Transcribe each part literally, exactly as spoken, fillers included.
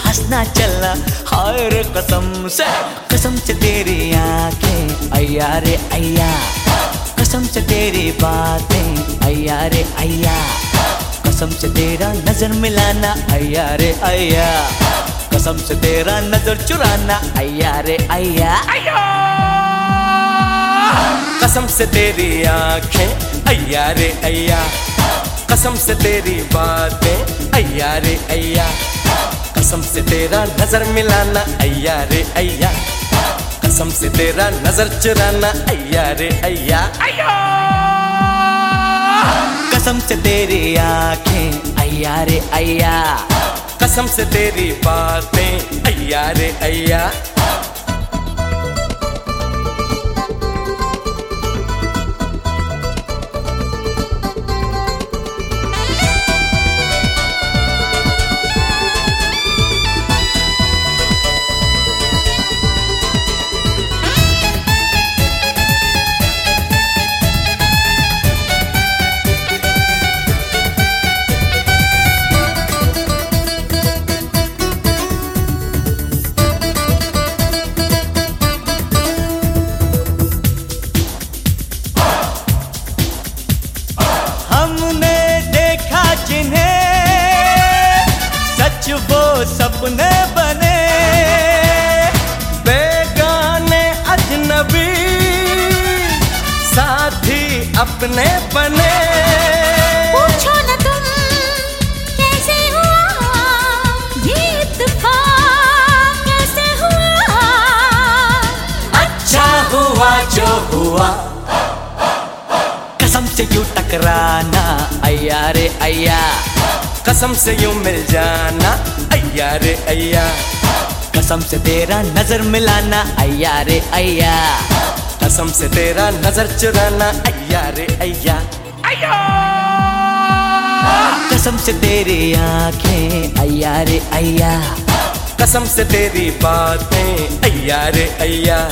हंसना चलना, हाय रे कसम से, कसम से तेरी आंखें अय्या रे अय्या, कसम से तेरी बातें अय्या रे अय्या, कसम से तेरा नजर मिलाना अय्या रे अय्या, कसम से तेरा नजर चुराना अय्या रे अय्या। कसम से तेरी आंखें अय्या रे अय्या, कसम से तेरी बातें अय्या रे अय्या, कसम से तेरा नजर मिलाना अय्या रे अय्या, कसम से तेरा नजर चुराना अय्या रे अय्या। कसम से तेरी आंखें अय्या रे अय्या, कसम से तेरी बातें अय्या रे अय्या। हमने देखा जिन्हें सच वो सपने बने, बेगाने अजनबी साथी अपने बने। पूछो न तुम कैसे हुआ ये इत्तेफाक, कैसे हुआ। अच्छा हुआ जो हुआ, कसम से यूं टकराना अय्या रे अय्या, कसम से यूं मिल जाना अय्या रे अय्या, कसम से तेरा नजर मिलाना अय्या रे अय्या, कसम से तेरा नजर चुराना अय्या रे अय्या। कसम से तेरी आंखें अय्या रे अय्या, कसम से तेरी बातें अय्या रे अय्या।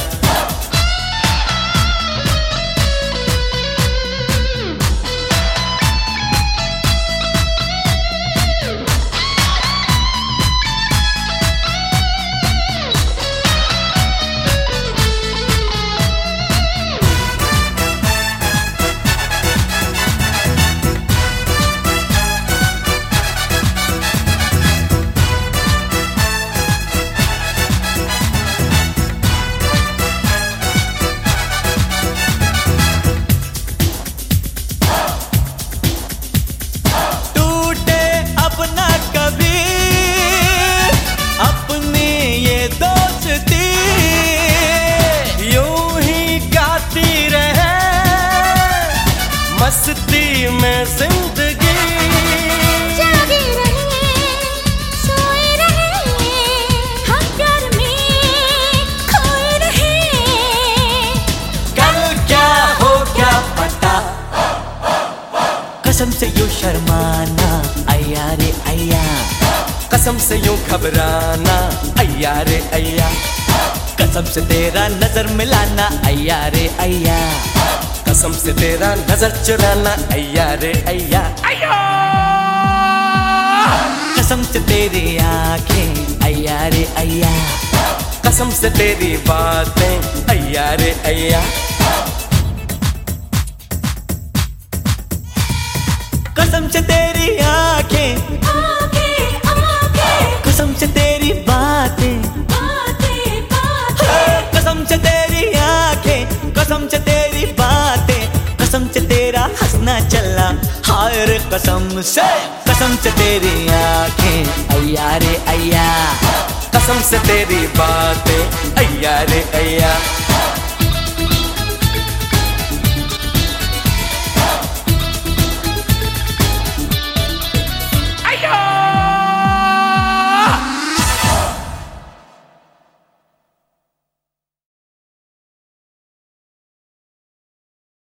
मस्ती में जिंदगी जागे रहे, सोए रहे, हम प्यार में खोए रहे। कल क्या हो क्या पता, कसम से यूं शर्माना अय्या रे अय्या, कसम से यूं घबराना अय्या रे अय्या, कसम से तेरा नजर मिलाना अय्या रे अय्या, कसम से तेरा नजर चुराना अय्या रे अय्या। कसम से तेरी आंखें अय्या रे अय्या, कसम से तेरी बातें अय्या रे अय्या। कसम से तेरी आंखें, आंखें, आंखें, कसम से तेरी बातें, बातें, बातें। कसम से तेरी आंखें, कसम से तेरी बातें, कसम से तेरा हंसना चलना, हाय रे कसम से, कसम से तेरी आंखें अय्या रे अय्या, कसम से तेरी बातें अय्या रे अय्या।